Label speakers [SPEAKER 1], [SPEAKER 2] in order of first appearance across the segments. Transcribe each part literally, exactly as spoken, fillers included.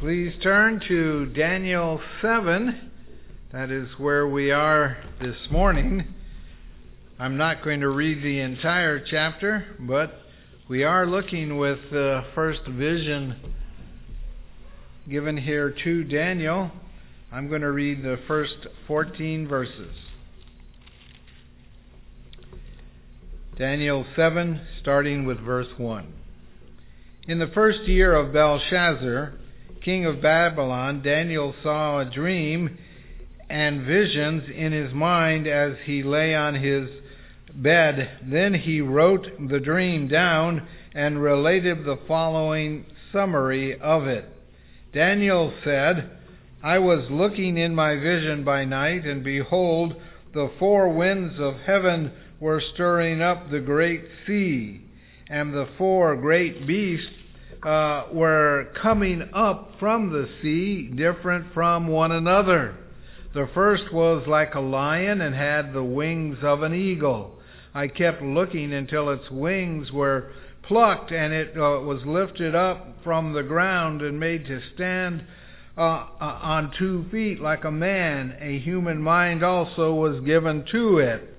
[SPEAKER 1] Please turn to Daniel seven. That is where we are this morning. I'm not going to read the entire chapter, but we are looking with the first vision given here to Daniel. I'm going to read the first fourteen verses. Daniel seven, starting with verse one. In the first year of Belshazzar, king of Babylon, Daniel saw a dream and visions in his mind as he lay on his bed. Then he wrote the dream down and related the following summary of it. Daniel said, I was looking in my vision by night, and behold, the four winds of heaven were stirring up the great sea, and the four great beasts uh, were coming up from the sea, different from one another. The first was like a lion and had the wings of an eagle. I kept looking until its wings were plucked, and it uh, was lifted up from the ground and made to stand uh, uh, on two feet like a man. A human mind also was given to it.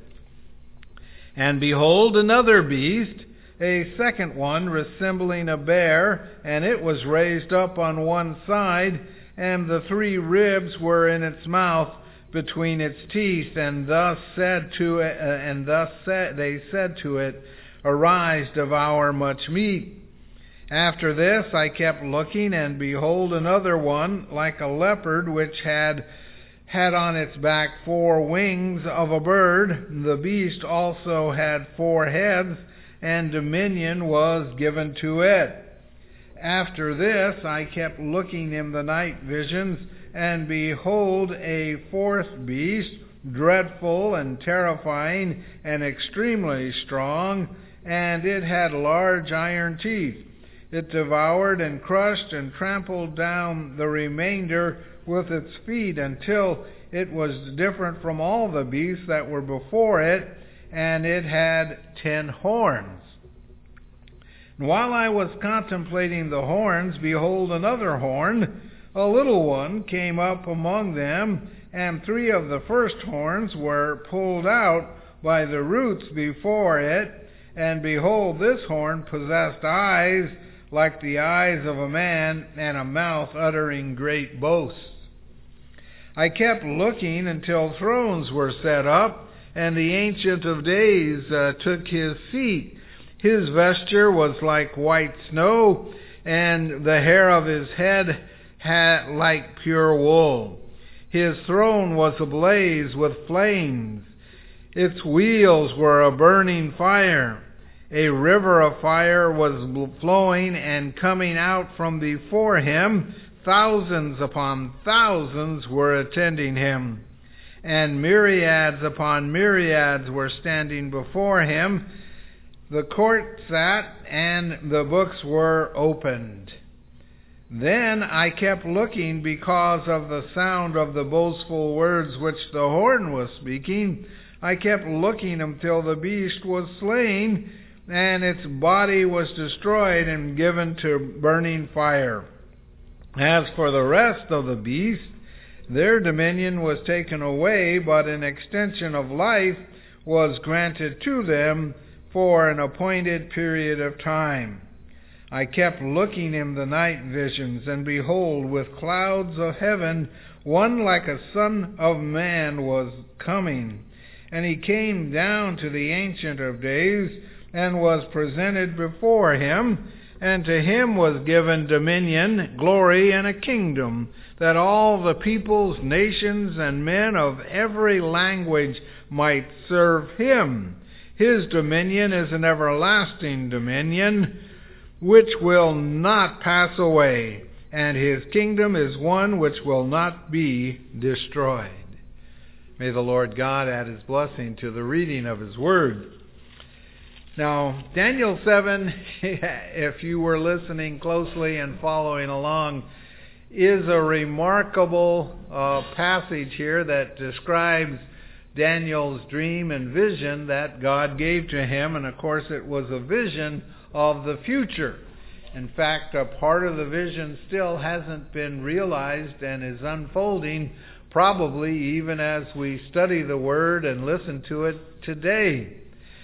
[SPEAKER 1] And behold, another beast, a second one resembling a bear, and it was raised up on one side, and the three ribs were in its mouth between its teeth, and thus said to it, uh, and thus said, they said to it, Arise, devour much meat. After this I kept looking, and behold, another one, like a leopard, which had had on its back four wings of a bird. The beast also had four heads, and dominion was given to it. After this I kept looking in the night visions, and behold, a fourth beast, dreadful and terrifying and extremely strong, and it had large iron teeth. It devoured and crushed and trampled down the remainder with its feet until it was different from all the beasts that were before it, and it had ten horns. And while I was contemplating the horns, behold, another horn, a little one, came up among them, and three of the first horns were pulled out by the roots before it, and behold, this horn possessed eyes like the eyes of a man, and a mouth uttering great boasts. I kept looking until thrones were set up, and the Ancient of Days uh, took his seat. His vesture was like white snow, and the hair of his head had like pure wool. His throne was ablaze with flames. Its wheels were a burning fire. A river of fire was flowing and coming out from before him. Thousands upon thousands were attending him, and myriads upon myriads were standing before him. The court sat, and the books were opened. Then I kept looking because of the sound of the boastful words which the horn was speaking. I kept looking until the beast was slain, and its body was destroyed and given to burning fire. As for the rest of the beasts, their dominion was taken away, but an extension of life was granted to them for an appointed period of time. I kept looking in the night visions, and behold, with clouds of heaven, one like a son of man was coming. And he came down to the Ancient of Days, and was presented before him, and to him was given dominion, glory, and a kingdom, that all the peoples, nations, and men of every language might serve him. His dominion is an everlasting dominion, which will not pass away, and his kingdom is one which will not be destroyed. May the Lord God add his blessing to the reading of his word. Now, Daniel seven, if you were listening closely and following along, is a remarkable uh, passage here that describes Daniel's dream and vision that God gave to him. And of course, it was a vision of the future. In fact, a part of the vision still hasn't been realized and is unfolding, probably even as we study the Word and listen to it today.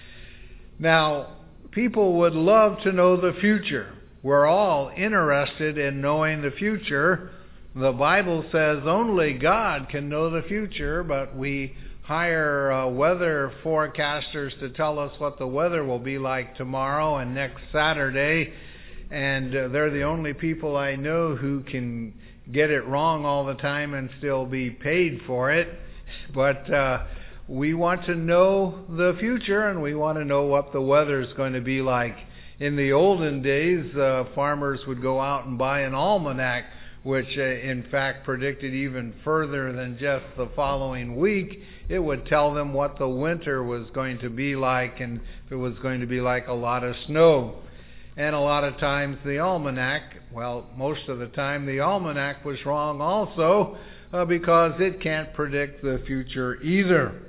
[SPEAKER 1] Now, people would love to know the future. We're all interested in knowing the future. The Bible says only God can know the future, but we hire uh, weather forecasters to tell us what the weather will be like tomorrow and next Saturday, and uh, they're the only people I know who can get it wrong all the time and still be paid for it. But uh, we want to know the future, and we want to know what the weather is going to be like. In the olden days, uh, farmers would go out and buy an almanac, which uh, in fact predicted even further than just the following week. It would tell them what the winter was going to be like, and if it was going to be like a lot of snow. And a lot of times the almanac, well, most of the time the almanac was wrong also, uh, because it can't predict the future either.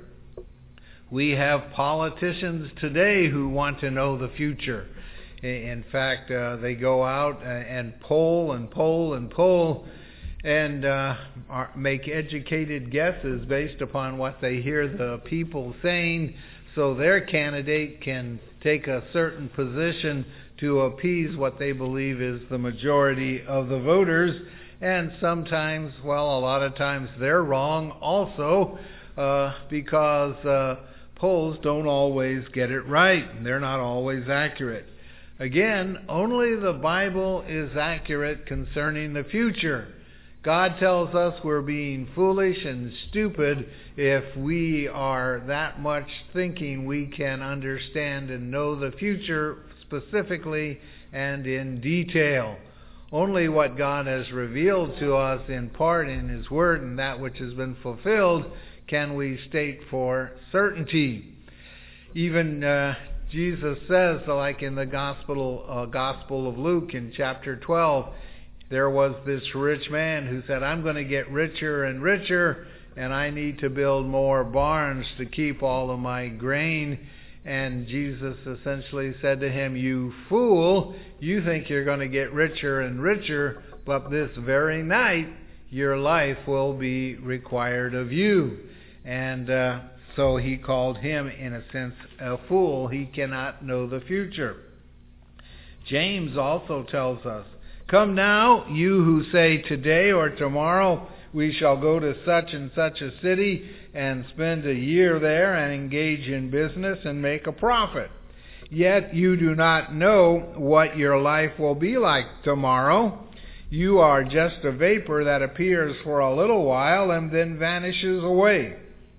[SPEAKER 1] We have politicians today who want to know the future. In fact, uh, they go out and poll and poll and poll and uh, are, make educated guesses based upon what they hear the people saying, so their candidate can take a certain position to appease what they believe is the majority of the voters. And sometimes, well, a lot of times they're wrong also, uh, because uh, polls don't always get it right. They're not always accurate. Again, only the Bible is accurate concerning the future. God tells us we're being foolish and stupid if we are that much thinking we can understand and know the future specifically and in detail. Only what God has revealed to us in part in His Word and that which has been fulfilled can we state for certainty. Even uh, Jesus says, like in the Gospel, uh, Gospel of Luke in chapter twelve, there was this rich man who said, I'm going to get richer and richer, and I need to build more barns to keep all of my grain. And Jesus essentially said to him, you fool, you think you're going to get richer and richer, but this very night your life will be required of you. And uh, so he called him, in a sense, a fool. He cannot know the future. James also tells us, come now, you who say today or tomorrow we shall go to such and such a city and spend a year there and engage in business and make a profit. Yet you do not know what your life will be like tomorrow. You are just a vapor that appears for a little while and then vanishes away.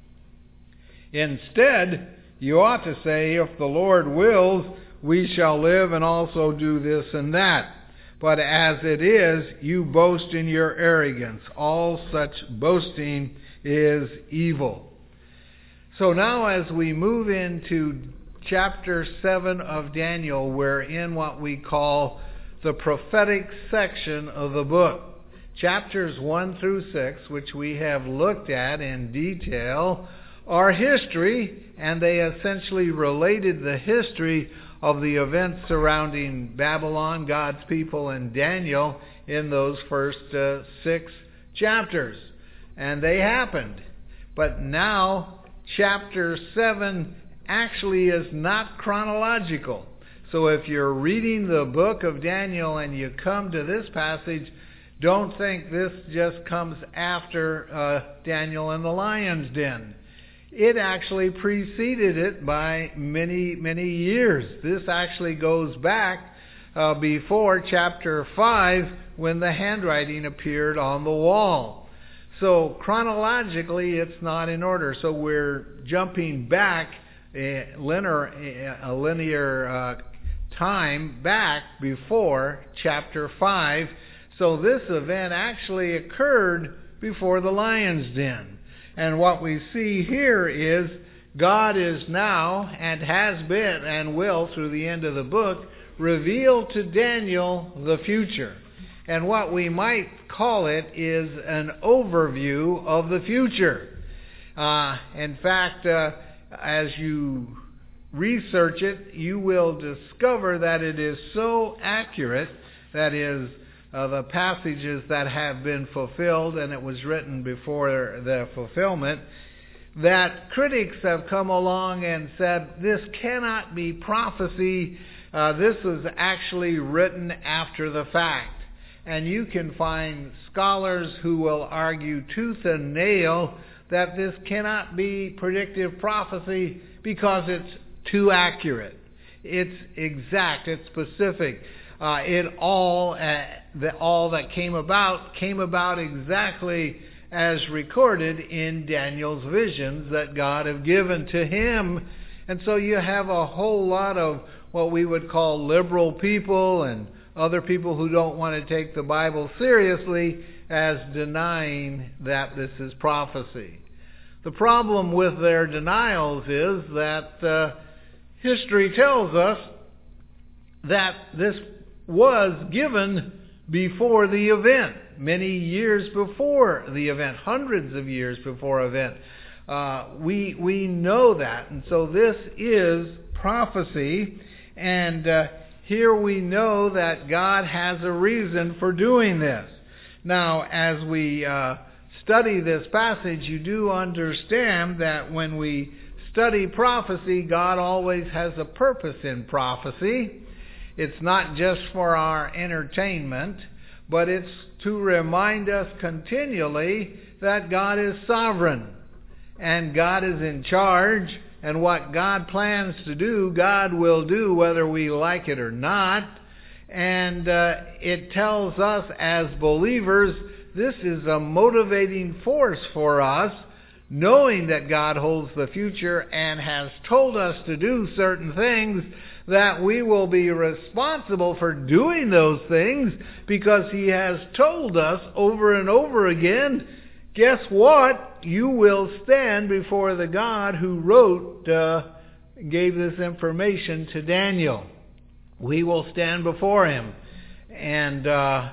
[SPEAKER 1] Instead, you ought to say, if the Lord wills, we shall live and also do this and that. But as it is, you boast in your arrogance. All such boasting is evil. So now as we move into chapter seven of Daniel, we're in what we call the prophetic section of the book. Chapters one through six, which we have looked at in detail, are history, and they essentially related the history of the events surrounding Babylon, God's people, and Daniel in those first uh, six chapters. And they happened. But now, chapter seven actually is not chronological. So if you're reading the book of Daniel and you come to this passage, don't think this just comes after uh, Daniel in the lion's den. It actually preceded it by many, many years. This actually goes back uh, before chapter five, when the handwriting appeared on the wall. So chronologically, it's not in order. So we're jumping back a linear, a linear uh, time back before chapter five. So this event actually occurred before the lion's den. And what we see here is God is now, and has been, and will through the end of the book, reveal to Daniel the future. And what we might call it is an overview of the future. Uh, in fact, uh, as you research it, you will discover that it is so accurate that is, uh, the passages that have been fulfilled, and it was written before the fulfillment, that critics have come along and said, this cannot be prophecy, uh, this was actually written after the fact. And you can find scholars who will argue tooth and nail that this cannot be predictive prophecy because it's too accurate. It's exact, it's specific. Uh, it all, uh, the, all that came about, came about exactly as recorded in Daniel's visions that God had given to him. And so you have a whole lot of what we would call liberal people and other people who don't want to take the Bible seriously as denying that this is prophecy. The problem with their denials is that uh, history tells us that this was given before the event, many years before the event, hundreds of years before event. Uh, we we know that, and so this is prophecy, and uh, here we know that God has a reason for doing this. Now, as we uh, study this passage, you do understand that when we study prophecy, God always has a purpose in prophecy. It's not just for our entertainment, but it's to remind us continually that God is sovereign and God is in charge, and what God plans to do, God will do whether we like it or not. And uh, it tells us as believers, this is a motivating force for us, knowing that God holds the future and has told us to do certain things, that we will be responsible for doing those things because He has told us over and over again, guess what? You will stand before the God who wrote, uh, gave this information to Daniel. We will stand before Him. And uh,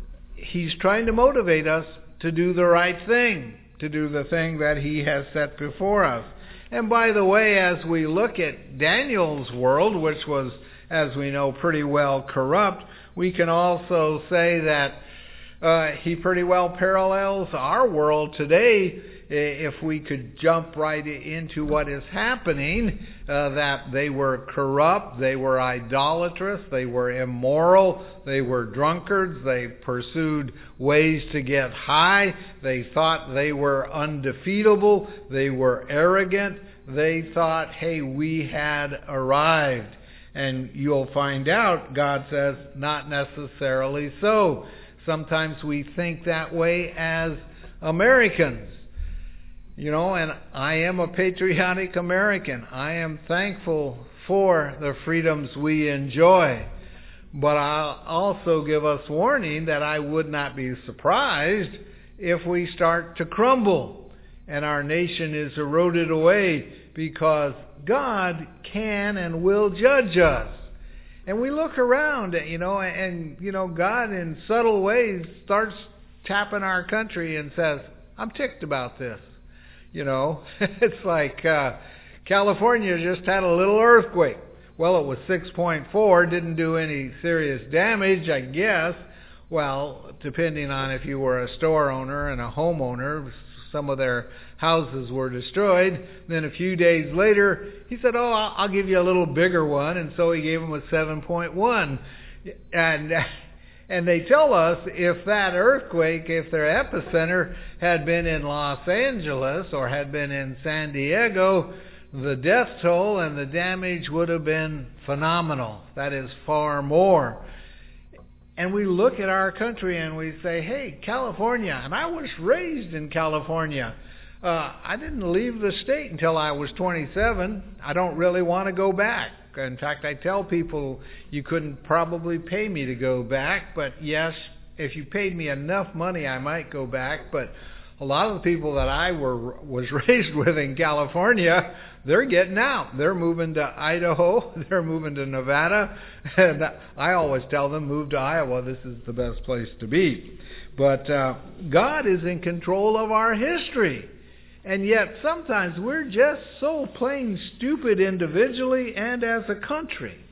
[SPEAKER 1] He's trying to motivate us to do the right thing, to do the thing that He has set before us. And by the way, as we look at Daniel's world, which was, as we know, pretty well corrupt, we can also say that uh, he pretty well parallels our world today. If we could jump right into what is happening, uh, that they were corrupt, they were idolatrous, they were immoral, they were drunkards, they pursued ways to get high, they thought they were undefeatable, they were arrogant, they thought, hey, we had arrived. And you'll find out, God says, not necessarily so. Sometimes we think that way as Americans. You know, and I am a patriotic American. I am thankful for the freedoms we enjoy. But I'll also give us warning that I would not be surprised if we start to crumble and our nation is eroded away, because God can and will judge us. And we look around, you know, and, you know, God in subtle ways starts tapping our country and says, I'm ticked about this. You know, it's like uh, California just had a little earthquake. Well, it was six point four, didn't do any serious damage, I guess. Well, depending on if you were a store owner and a homeowner, some of their houses were destroyed. Then a few days later, he said, oh, I'll give you a little bigger one. And so he gave them a seven point one. And And they tell us if that earthquake, if their epicenter had been in Los Angeles or had been in San Diego, the death toll and the damage would have been phenomenal. That is far more. And we look at our country and we say, hey, California, and I was raised in California. Uh, I didn't leave the state until I was twenty-seven. I don't really want to go back. In fact, I tell people you couldn't probably pay me to go back, but yes, if you paid me enough money, I might go back. But a lot of the people that I were was raised with in California, they're getting out. They're moving to Idaho. They're moving to Nevada. And I always tell them, move to Iowa. This is the best place to be. But uh, God is in control of our history. And yet sometimes we're just so plain stupid individually and as a country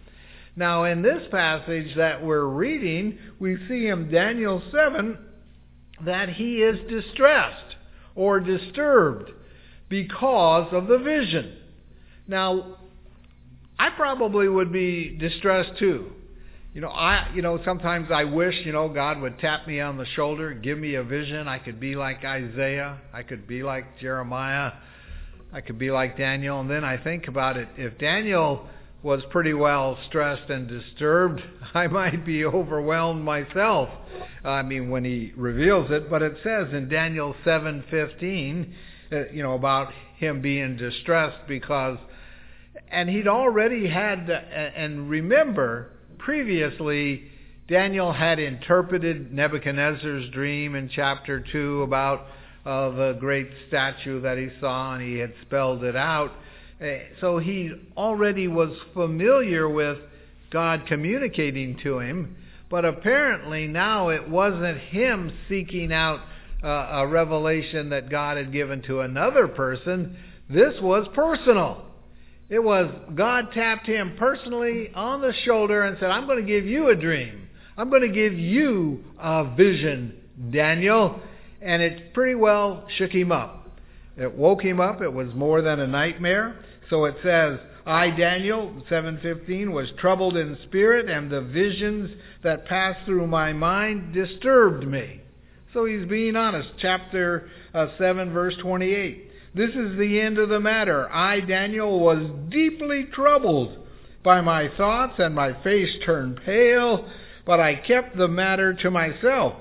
[SPEAKER 1] Now, in this passage that we're reading, we see in Daniel seven that he is distressed or disturbed because of the vision. Now, I probably would be distressed too. You know, I, you know, sometimes I wish, you know, God would tap me on the shoulder, give me a vision. I could be like Isaiah. I could be like Jeremiah. I could be like Daniel. And then I think about it. If Daniel was pretty well stressed and disturbed, I might be overwhelmed myself. I mean, when he reveals it. But it says in Daniel seven fifteen, uh, you know, about him being distressed because, and he'd already had, uh, and remember, previously, Daniel had interpreted Nebuchadnezzar's dream in chapter two about uh, the great statue that he saw, and he had spelled it out. Uh, so he already was familiar with God communicating to him, but apparently now it wasn't him seeking out uh, a revelation that God had given to another person. This was personal. It was God tapped him personally on the shoulder and said, I'm going to give you a dream. I'm going to give you a vision, Daniel. And it pretty well shook him up. It woke him up. It was more than a nightmare. So it says, I, Daniel, seven fifteen, was troubled in spirit, and the visions that passed through my mind disturbed me. So he's being honest. Chapter uh, seven, verse twenty-eight. This is the end of the matter. I, Daniel, was deeply troubled by my thoughts, and my face turned pale, but I kept the matter to myself.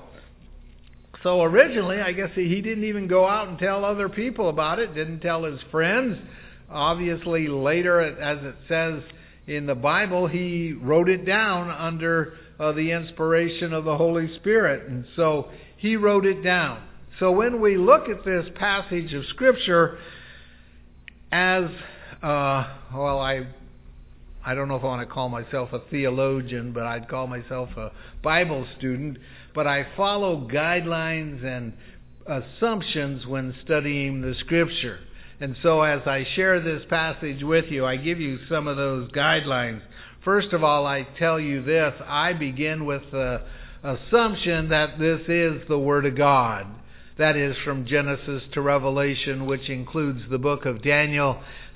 [SPEAKER 1] So originally, I guess he didn't even go out and tell other people about it, didn't tell his friends. Obviously, later, as it says in the Bible, he wrote it down under uh, the inspiration of the Holy Spirit. And so he wrote it down. So when we look at this passage of Scripture as, uh, well, I I don't know if I want to call myself a theologian, but I'd call myself a Bible student. But I follow guidelines and assumptions when studying the Scripture. And so as I share this passage with you, I give you some of those guidelines. First of all, I tell you this. I begin with the assumption that this is the Word of God. That is from Genesis to Revelation, which includes the book of Daniel.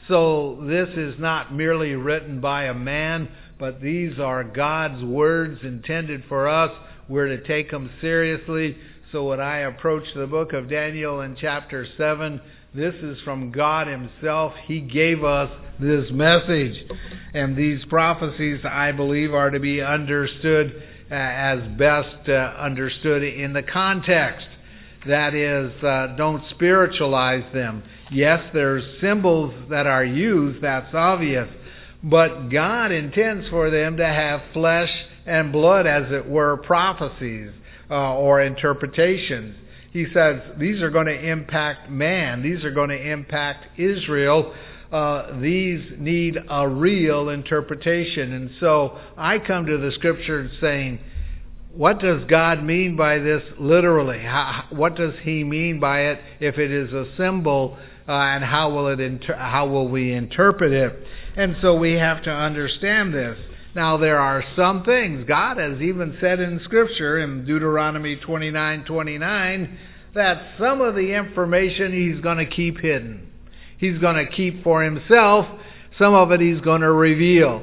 [SPEAKER 1] So this is not merely written by a man, but these are God's words intended for us. We're to take them seriously. So when I approach the book of Daniel in chapter seven, this is from God himself. He gave us this message. And these prophecies, I believe, are to be understood uh, as best uh, understood in the context. That is, uh, don't spiritualize them. Yes, there's symbols that are used, that's obvious. But God intends for them to have flesh and blood, as it were, prophecies uh, or interpretations. He says these are going to impact man. These are going to impact Israel. Uh, these need a real interpretation. And so I come to the Scripture saying, what does God mean by this literally? How, what does he mean by it if it is a symbol, uh, and how will it inter- how will we interpret it? And so we have to understand this. Now there are some things, God has even said in Scripture in Deuteronomy twenty-nine twenty-nine, that some of the information he's going to keep hidden. He's going to keep for himself. Some of it he's going to reveal.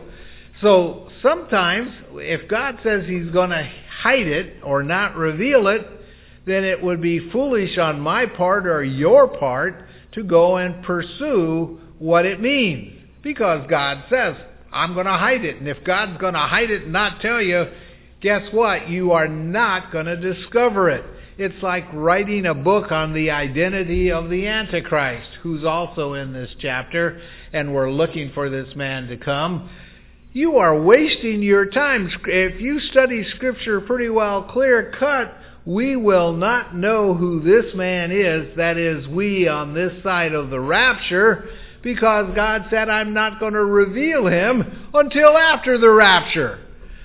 [SPEAKER 1] So sometimes if God says he's going to hide it or not reveal it, then it would be foolish on my part or your part to go and pursue what it means. Because God says, I'm going to hide it. And if God's going to hide it and not tell you, guess what? You are not going to discover it. It's like writing a book on the identity of the Antichrist, who's also in this chapter, and we're looking for this man to come. You are wasting your time. If you study Scripture pretty well clear cut, we will not know who this man is, that is, we on this side of the rapture, because God said, I'm not going to reveal him until after the rapture.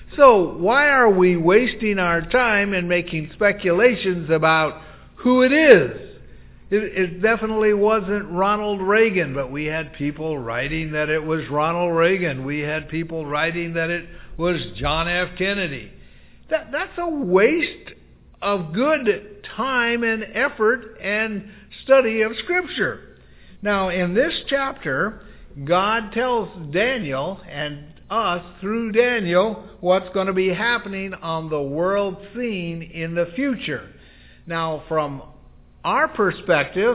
[SPEAKER 1] So why are we wasting our time and making speculations about who it is? It, it definitely wasn't Ronald Reagan, but we had people writing that it was Ronald Reagan. We had people writing that it was John F. Kennedy. That, that's a waste of good time and effort and study of Scripture. Now, in this chapter, God tells Daniel and us through Daniel what's going to be happening on the world scene in the future. Now, from our perspective,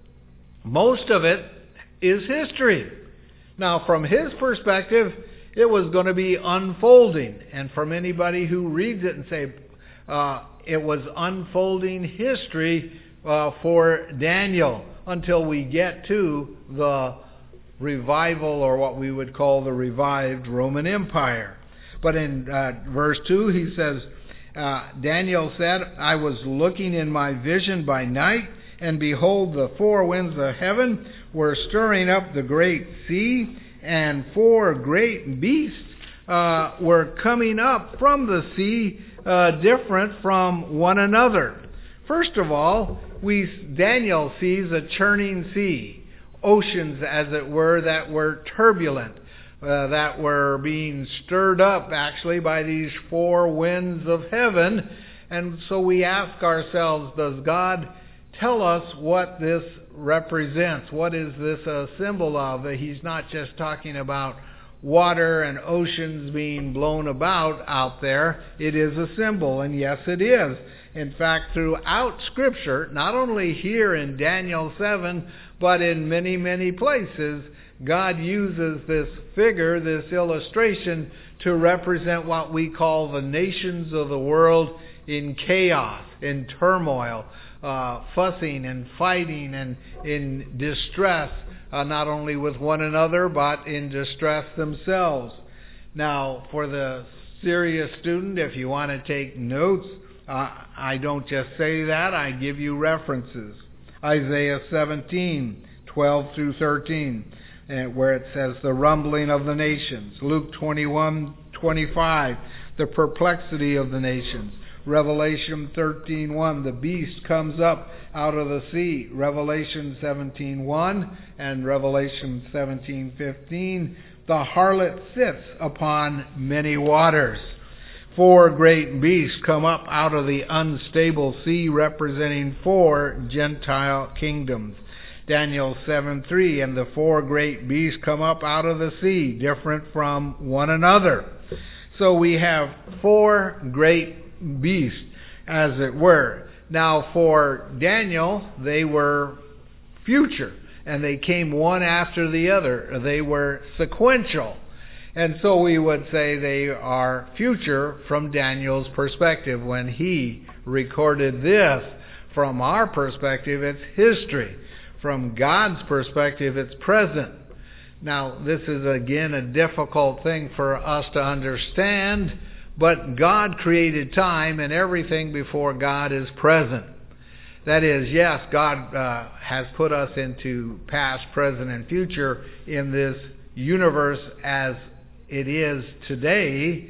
[SPEAKER 1] most of it is history. Now, from his perspective, it was going to be unfolding. And from anybody who reads it and say, uh, it was unfolding history uh, for Daniel until we get to the revival, or what we would call the revived Roman Empire. But in uh, verse two, he says, uh, Daniel said, I was looking in my vision by night, and behold, the four winds of heaven were stirring up the great sea, and four great beasts uh, were coming up from the sea, uh, different from one another. First of all, we Daniel sees a churning sea, oceans, as it were, that were turbulent, uh, that were being stirred up actually by these four winds of heaven. And so we ask ourselves, does God tell us what this represents? What is this a symbol of? He's not just talking about water and oceans being blown about out there. It is a symbol, and yes, it is. In fact, throughout Scripture, not only here in Daniel seven, but in many, many places, God uses this figure, this illustration, to represent what we call the nations of the world in chaos, in turmoil, uh, fussing and fighting and in distress, uh, not only with one another, but in distress themselves. Now, for the serious student, if you want to take notes, uh, I don't just say that, I give you references. Isaiah seventeen, twelve through thirteen, where it says the rumbling of the nations. Luke twenty-one, twenty-five, the perplexity of the nations. Revelation thirteen one, the beast comes up out of the sea. Revelation seventeen one and Revelation seventeen fifteen, the harlot sits upon many waters. Four great beasts come up out of the unstable sea, representing four Gentile kingdoms. Daniel seven three, and the four great beasts come up out of the sea, different from one another. So we have four great beasts, as it were. Now for Daniel, they were future, and they came one after the other. They were sequential. And so we would say they are future from Daniel's perspective. When he recorded this, from our perspective, it's history. From God's perspective, it's present. Now, this is again a difficult thing for us to understand, but God created time, and everything before God is present. That is, yes, God uh, has put us into past, present, and future in this universe as it is today,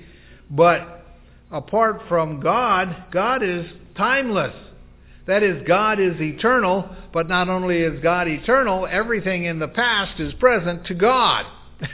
[SPEAKER 1] but apart from God, God is timeless. That is, God is eternal, but not only is God eternal, everything in the past is present to God,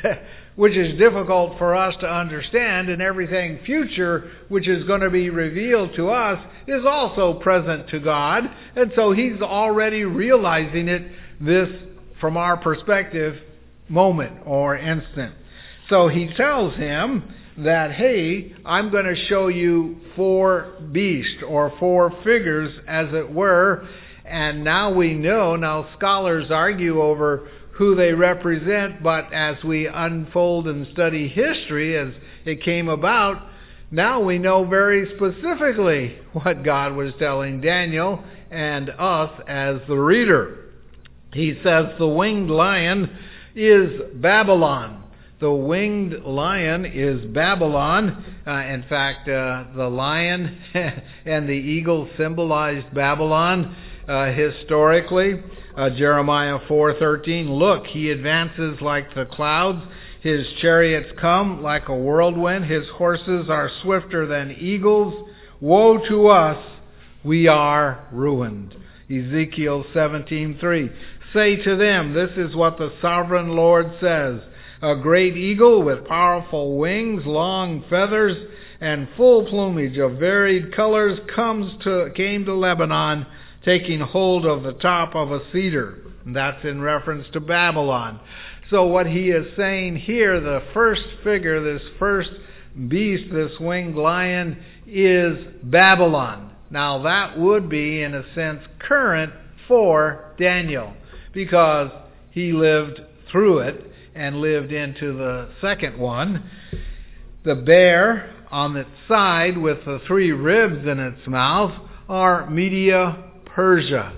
[SPEAKER 1] which is difficult for us to understand, and everything future, which is going to be revealed to us, is also present to God, and so He's already realizing it, this, from our perspective, moment or instant. So He tells him that, hey, I'm going to show you four beasts, or four figures, as it were. And now we know, now scholars argue over who they represent, but as we unfold and study history as it came about, now we know very specifically what God was telling Daniel and us as the reader. He says the winged lion is Babylon. The winged lion is Babylon. Uh, in fact, uh, the lion and the eagle symbolized Babylon uh, historically. Uh, Jeremiah four thirteen, look, he advances like the clouds. His chariots come like a whirlwind. His horses are swifter than eagles. Woe to us, we are ruined. Ezekiel seventeen three. Say to them, this is what the sovereign Lord says. A great eagle with powerful wings, long feathers, and full plumage of varied colors comes to, came to Lebanon, taking hold of the top of a cedar. And that's in reference to Babylon. So what he is saying here, the first figure, this first beast, this winged lion, is Babylon. Now that would be, in a sense, current for Daniel, because he lived through it and lived into the second one. The bear on its side with the three ribs in its mouth are Media Persia.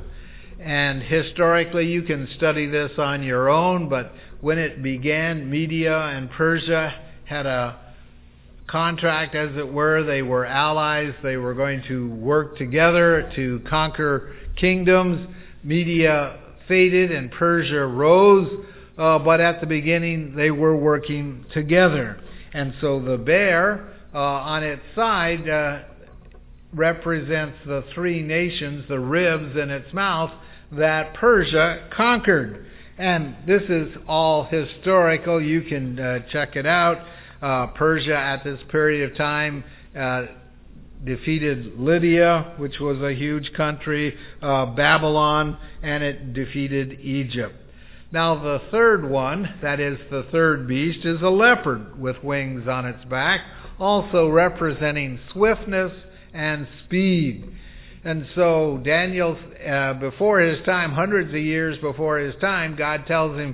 [SPEAKER 1] And historically you can study this on your own, but when it began, Media and Persia had a contract, as it were. They were allies. They were going to work together to conquer kingdoms. Media faded and Persia rose, uh, but at the beginning they were working together. And so the bear uh, on its side uh, represents the three nations, the ribs in its mouth, that Persia conquered. And this is all historical. You can uh, check it out. Uh, Persia at this period of time uh, defeated Lydia, which was a huge country, uh, Babylon, and it defeated Egypt. Now the third one, that is the third beast, is a leopard with wings on its back, also representing swiftness and speed. And so Daniel, uh, before his time, hundreds of years before his time, God tells him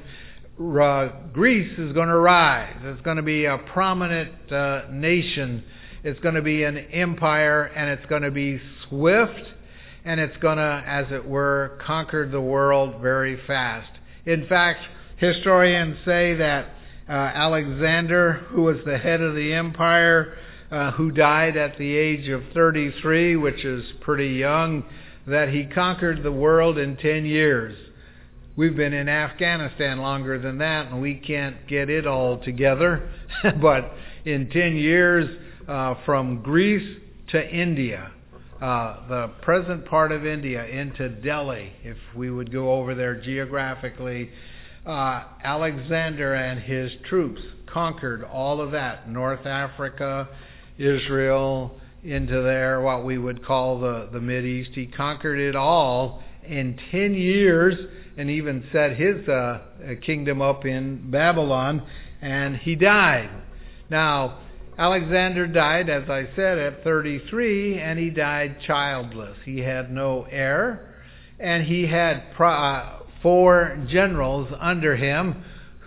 [SPEAKER 1] uh, Greece is going to rise. It's going to be a prominent uh, nation. It's going to be an empire, and it's going to be swift, and it's going to, as it were, conquer the world very fast. In fact, historians say that uh, Alexander, who was the head of the empire, uh, who died at the age of thirty-three, which is pretty young, that he conquered the world in ten years. We've been in Afghanistan longer than that, and we can't get it all together. But in ten years, uh, from Greece to India, uh, the present part of India into Delhi, if we would go over there geographically, uh, Alexander and his troops conquered all of that. North Africa, Israel, into there, what we would call the, the Mideast. He conquered it all in ten years, and even set his uh, kingdom up in Babylon, and he died. Now, Alexander died, as I said, at thirty-three, and he died childless. He had no heir, and he had pro- uh, four generals under him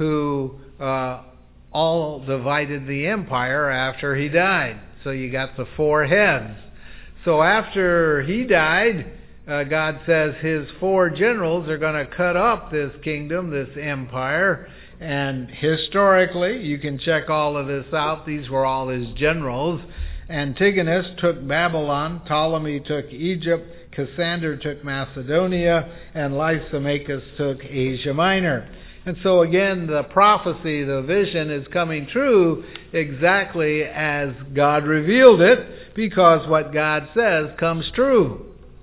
[SPEAKER 1] who uh, all divided the empire after he died. So you got the four heads. So after he died, Uh, God says his four generals are going to cut up this kingdom, this empire. And historically, you can check all of this out. These were all his generals. Antigonus took Babylon, Ptolemy took Egypt, Cassander took Macedonia, and Lysimachus took Asia Minor. And so again, the prophecy, the vision is coming true exactly as God revealed it, because what God says comes true.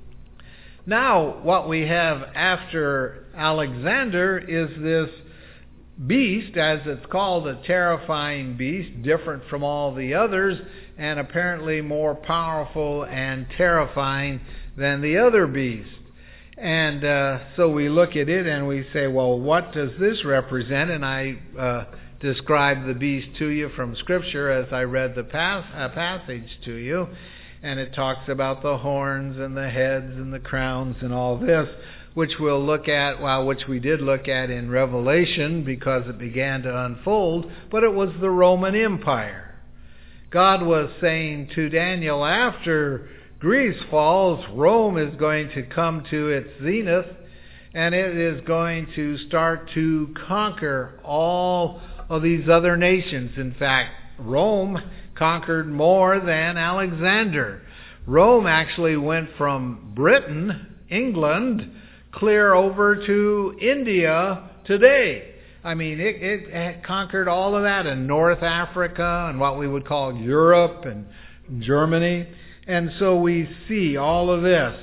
[SPEAKER 1] Now, what we have after Alexander is this beast, as it's called, a terrifying beast, different from all the others, and apparently more powerful and terrifying than the other beast. And uh, so we look at it and we say, well, what does this represent? And I uh, described the beast to you from Scripture as I read the pas- uh, passage to you. And it talks about the horns and the heads and the crowns and all this, which we'll look at, well, which we did look at in Revelation because it began to unfold, but it was the Roman Empire. God was saying to Daniel, after Greece falls, Rome is going to come to its zenith, and it is going to start to conquer all of these other nations. In fact, Rome conquered more than Alexander. Rome actually went from Britain, England, clear over to India today. I mean, it, it had conquered all of that in North Africa and what we would call Europe and Germany. And so we see all of this.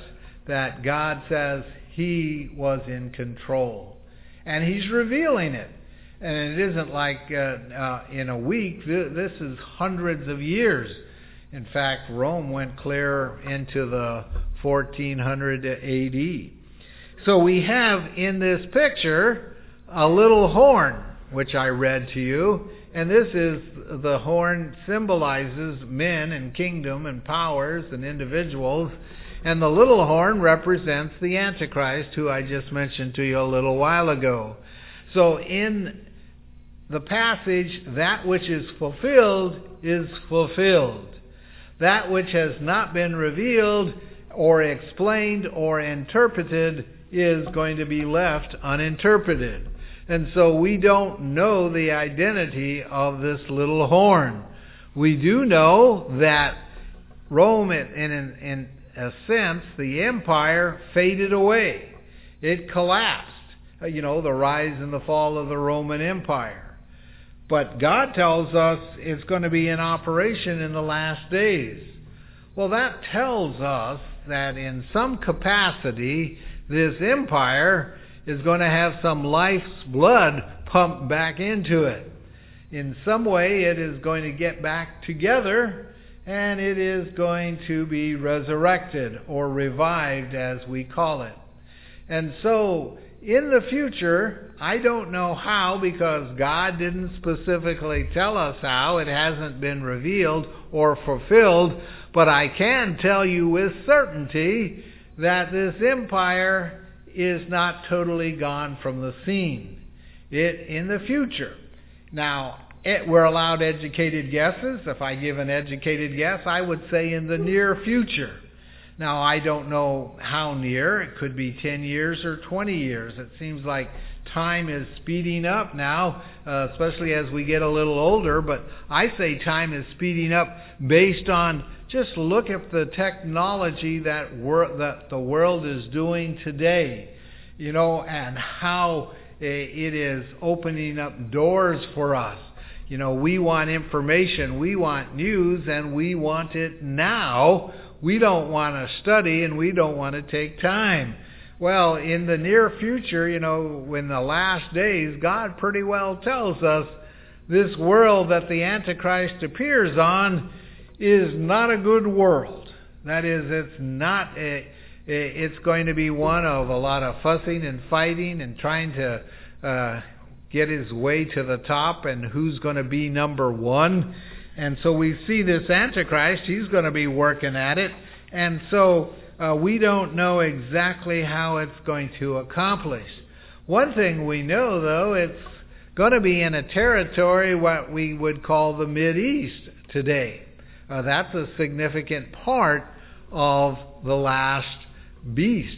[SPEAKER 1] that God says He was in control. And He's revealing it. And it isn't like uh, uh, in a week. This is hundreds of years. In fact, Rome went clear into the fourteen hundred A D. So we have in this picture a little horn, which I read to you. And this is, the horn symbolizes men and kingdom and powers and individuals. And the little horn represents the Antichrist, who I just mentioned to you a little while ago. So in the passage, that which is fulfilled is fulfilled. That which has not been revealed or explained or interpreted is going to be left uninterpreted. And so we don't know the identity of this little horn. We do know that Rome, in, in, in a sense, the empire faded away. It collapsed. You know, the rise and the fall of the Roman Empire. But God tells us it's going to be in operation in the last days. Well, that tells us that in some capacity, this empire is going to have some life's blood pumped back into it. In some way, it is going to get back together, and it is going to be resurrected or revived, as we call it. And so, in the future, I don't know how, because God didn't specifically tell us how. It hasn't been revealed or fulfilled. But I can tell you with certainty that this empire is not totally gone from the scene. It in the future. Now, it, we're allowed educated guesses. If I give an educated guess, I would say in the near future. Now, I don't know how near. It could be ten years or twenty years. It seems like time is speeding up now, uh, especially as we get a little older. But I say time is speeding up based on just look at the technology that, wor- that the world is doing today, you know, and how it is opening up doors for us. You know, we want information, we want news, and we want it now. We don't want to study, and we don't want to take time. Well, in the near future, you know, in the last days, God pretty well tells us this world that the Antichrist appears on is not a good world. That is, it's not a, it's going to be one of a lot of fussing and fighting and trying to uh, get his way to the top, and who's going to be number one. And so we see this Antichrist, he's going to be working at it. And so uh, we don't know exactly how it's going to accomplish. One thing we know, though, it's going to be in a territory what we would call the Mideast today. Uh, that's a significant part of the last beast.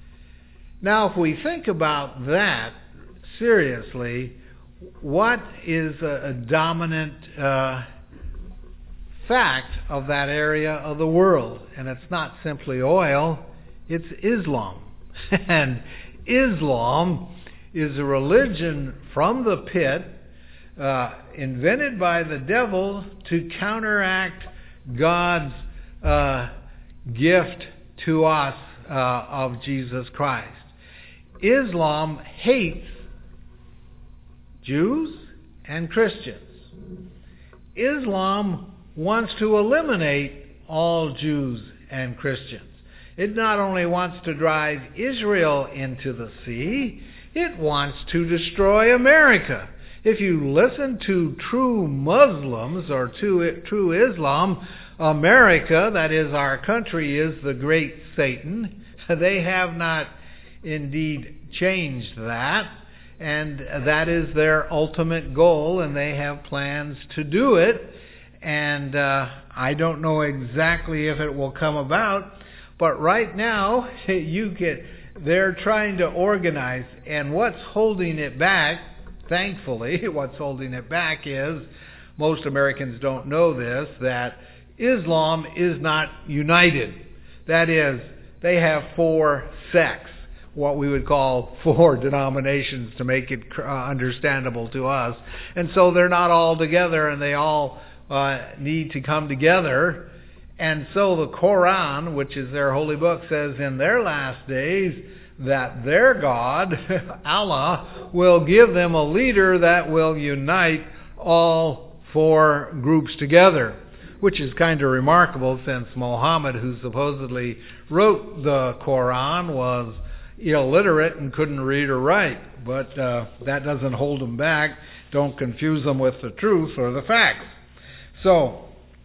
[SPEAKER 1] Now, if we think about that seriously, what is a, a dominant uh, fact of that area of the world? And it's not simply oil, it's Islam. And Islam is a religion from the pit, uh, invented by the devil to counteract God's uh, gift to us uh, of Jesus Christ. Islam hates Jews and Christians. Islam wants to eliminate all Jews and Christians. It not only wants to drive Israel into the sea, it wants to destroy America. If you listen to true Muslims or to true Islam, America, that is our country, is the great Satan. They have not indeed changed that, and that is their ultimate goal, and they have plans to do it. And uh, I don't know exactly if it will come about, but right now you get they're trying to organize, and what's holding it back, thankfully, what's holding it back is, most Americans don't know this, that Islam is not united. That is, they have four sects, what we would call four denominations to make it uh, understandable to us. And so they're not all together, and they all uh, need to come together. And so the Quran, which is their holy book, says in their last days that their God, Allah, will give them a leader that will unite all four groups together, which is kind of remarkable since Muhammad, who supposedly wrote the Quran, was illiterate and couldn't read or write. But uh, that doesn't hold them back. Don't confuse them with the truth or the facts. So,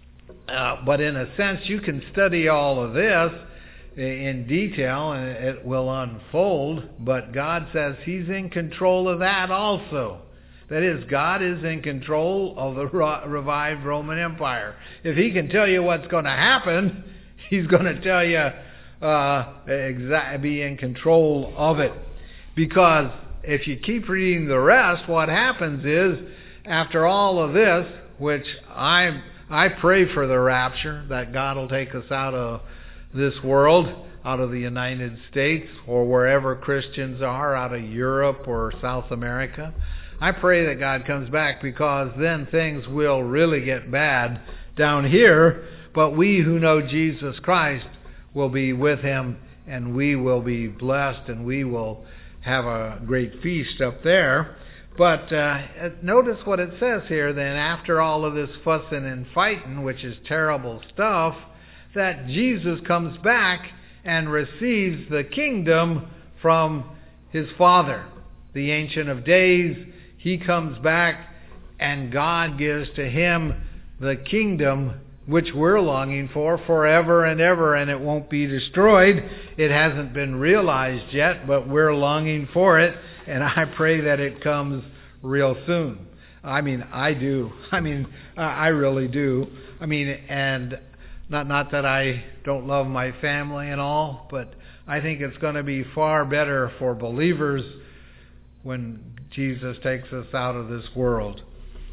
[SPEAKER 1] uh, but in a sense, you can study all of this in detail and it will unfold, but God says He's in control of that also. That is, God is in control of the revived Roman Empire. If He can tell you what's going to happen, He's going to tell you, uh, exa- be in control of it. Because if you keep reading the rest, what happens is, after all of this, which I I pray for the rapture, that God will take us out of this world, out of the United States, or wherever Christians are, out of Europe or South America. I pray that God comes back, because then things will really get bad down here, but we who know Jesus Christ will be with Him, and we will be blessed, and we will have a great feast up there. But uh, notice what it says here then, after all of this fussing and fighting, which is terrible stuff, that Jesus comes back and receives the kingdom from His Father, the Ancient of Days. He comes back and God gives to Him the kingdom which we're longing for forever and ever, and it won't be destroyed. It hasn't been realized yet, but we're longing for it, and I pray that it comes real soon. I mean, I do. I mean, I really do. I mean, and not not that I don't love my family and all, but I think it's going to be far better for believers when Jesus takes us out of this world.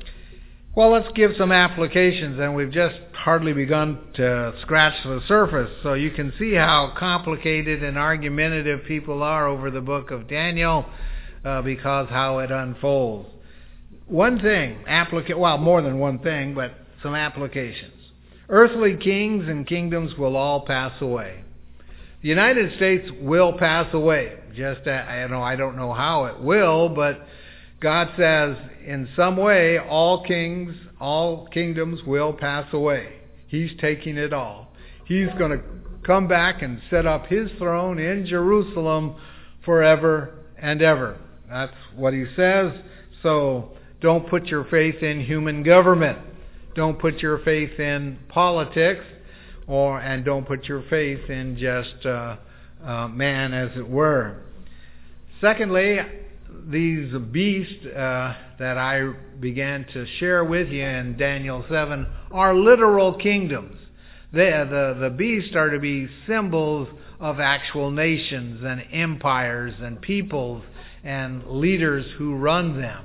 [SPEAKER 1] Well, let's give some applications, and we've just hardly begun to scratch the surface. So you can see how complicated and argumentative people are over the book of Daniel, uh, because how it unfolds. One thing, applica- well, more than one thing, but some applications. Earthly kings and kingdoms will all pass away. The United States will pass away. Just, uh, I know, I don't know how it will, but God says, in some way, all kings, all kingdoms will pass away. He's taking it all. He's going to come back and set up His throne in Jerusalem forever and ever. That's what He says. So don't put your faith in human government. Don't put your faith in politics, or and don't put your faith in just uh, uh, man, as it were. Secondly, these beasts uh, that I began to share with you in Daniel seven are literal kingdoms. They, the, the beasts are to be symbols of actual nations and empires and peoples and leaders who run them.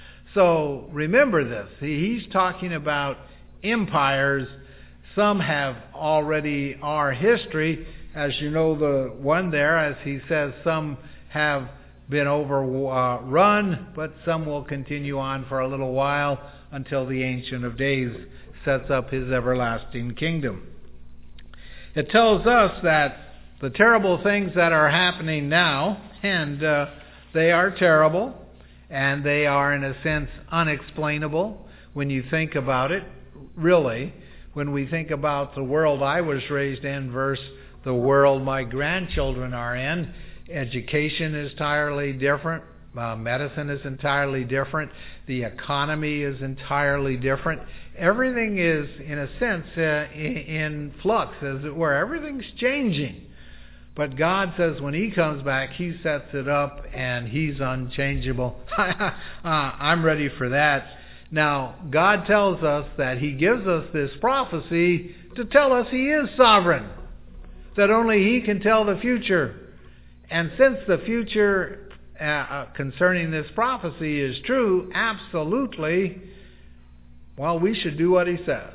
[SPEAKER 1] So remember this. He's talking about empires. Some have already our history. As you know, the one there, as he says, some have been overrun, uh, but some will continue on for a little while until the Ancient of Days sets up His everlasting kingdom. It tells us that the terrible things that are happening now, and uh, they are terrible, and they are in a sense unexplainable when you think about it, really. When we think about the world I was raised in versus the world my grandchildren are in, education is entirely different. Uh, medicine is entirely different. The economy is entirely different. Everything is, in a sense, uh, in, in flux, as it were. Everything's changing. But God says when He comes back, He sets it up and He's unchangeable. uh, I'm ready for that. Now, God tells us that He gives us this prophecy to tell us He is sovereign, that only He can tell the future. And since the future uh, concerning this prophecy is true, absolutely, well, we should do what He says.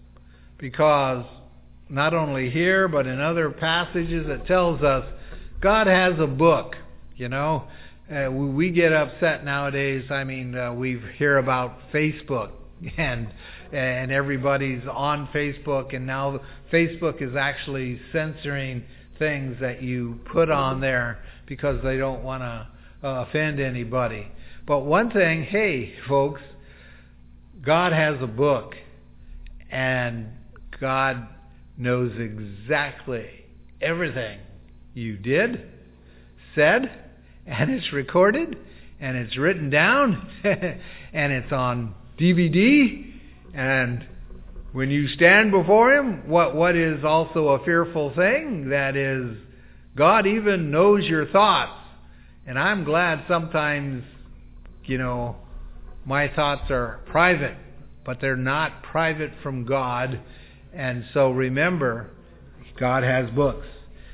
[SPEAKER 1] Because not only here, but in other passages, it tells us God has a book, you know. Uh, we get upset nowadays. I mean, uh, we hear about Facebook, and and everybody's on Facebook, and now Facebook is actually censoring things that you put on there because they don't want to uh, offend anybody. But one thing, hey folks, God has a book, and God knows exactly everything you did, said, and it's recorded, and it's written down, and it's on D V D, and when you stand before Him, what what is also a fearful thing, that is, God even knows your thoughts. And I'm glad sometimes, you know, my thoughts are private, but they're not private from God. And so remember, God has books.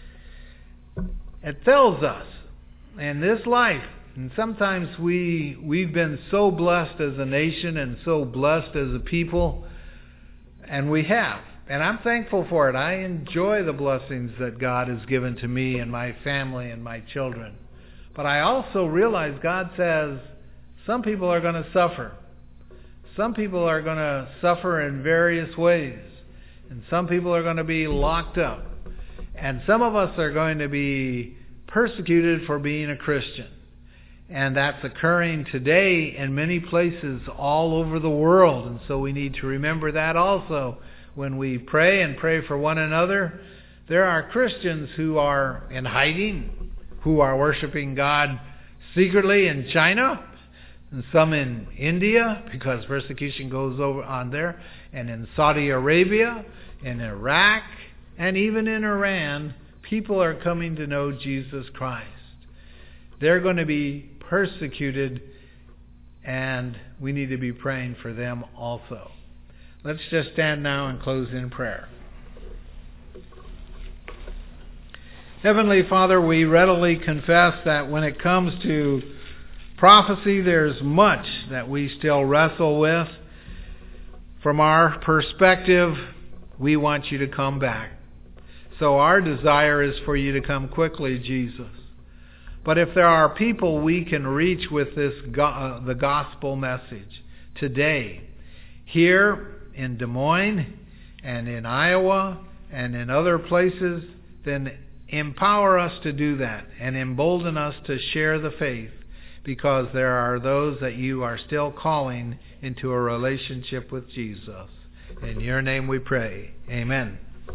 [SPEAKER 1] It tells us in this life, and sometimes we, we've been so blessed as a nation and so blessed as a people, and we have. And I'm thankful for it. I enjoy the blessings that God has given to me and my family and my children. But I also realize God says some people are going to suffer. Some people are going to suffer in various ways. And some people are going to be locked up. And some of us are going to be persecuted for being a Christian. And that's occurring today in many places all over the world. And so we need to remember that also when we pray and pray for one another. There are Christians who are in hiding, who are worshiping God secretly in China, and some in India, because persecution goes over on there, and in Saudi Arabia, in Iraq, and even in Iran, people are coming to know Jesus Christ. They're going to be persecuted, and we need to be praying for them also. Let's just stand now and close in prayer. Heavenly Father, we readily confess that when it comes to prophecy, there's much that we still wrestle with. From our perspective, we want you to come back. So our desire is for you to come quickly, Jesus. But if there are people we can reach with this go- uh, the gospel message today, here in Des Moines and in Iowa and in other places, then empower us to do that and embolden us to share the faith, because there are those that you are still calling into a relationship with Jesus. In your name we pray. Amen.